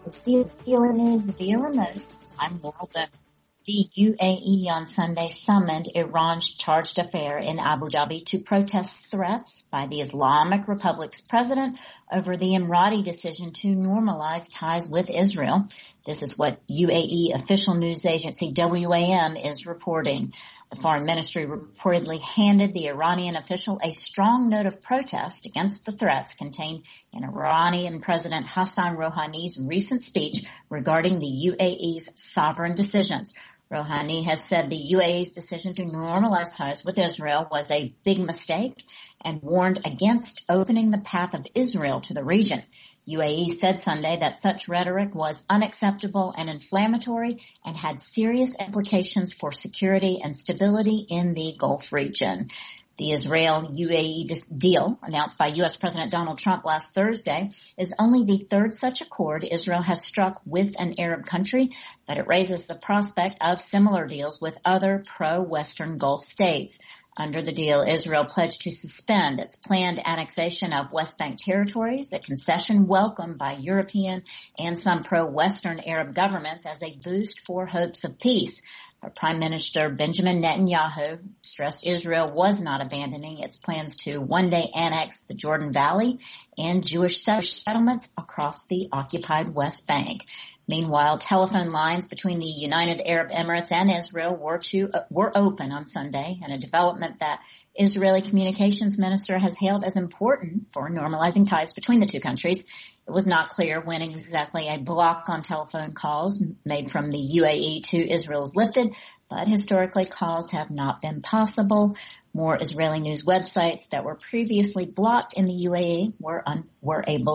Dealer News, Dealer News. I'm Laurel Dunn. The UAE on Sunday summoned Iran's chargé d'affaires in Abu Dhabi to protest threats by the Islamic Republic's president over the Emirati decision to normalize ties with Israel. This is what UAE official news agency WAM is reporting. The foreign ministry reportedly handed the Iranian official a strong note of protest against the threats contained in Iranian President Hassan Rouhani's recent speech regarding the UAE's sovereign decisions. Rouhani has said the UAE's decision to normalize ties with Israel was a big mistake and warned against opening the path of Israel to the region. UAE said Sunday that such rhetoric was unacceptable and inflammatory and had serious implications for security and stability in the Gulf region. The Israel-UAE deal, announced by U.S. President Donald Trump last Thursday, is only the third such accord Israel has struck with an Arab country, but it raises the prospect of similar deals with other pro-Western Gulf states. Under the deal, Israel pledged to suspend its planned annexation of West Bank territories, a concession welcomed by European and some pro-Western Arab governments as a boost for hopes of peace. But Prime Minister Benjamin Netanyahu stressed Israel was not abandoning its plans to one day annex the Jordan Valley and Jewish settlements across the occupied West Bank. Meanwhile, telephone lines between the United Arab Emirates and Israel were open on Sunday, and a development that Israeli communications minister has hailed as important for normalizing ties between the two countries. It was not clear when exactly a block on telephone calls made from the UAE to Israel is lifted, but historically calls have not been possible. More Israeli news websites that were previously blocked in the UAE were able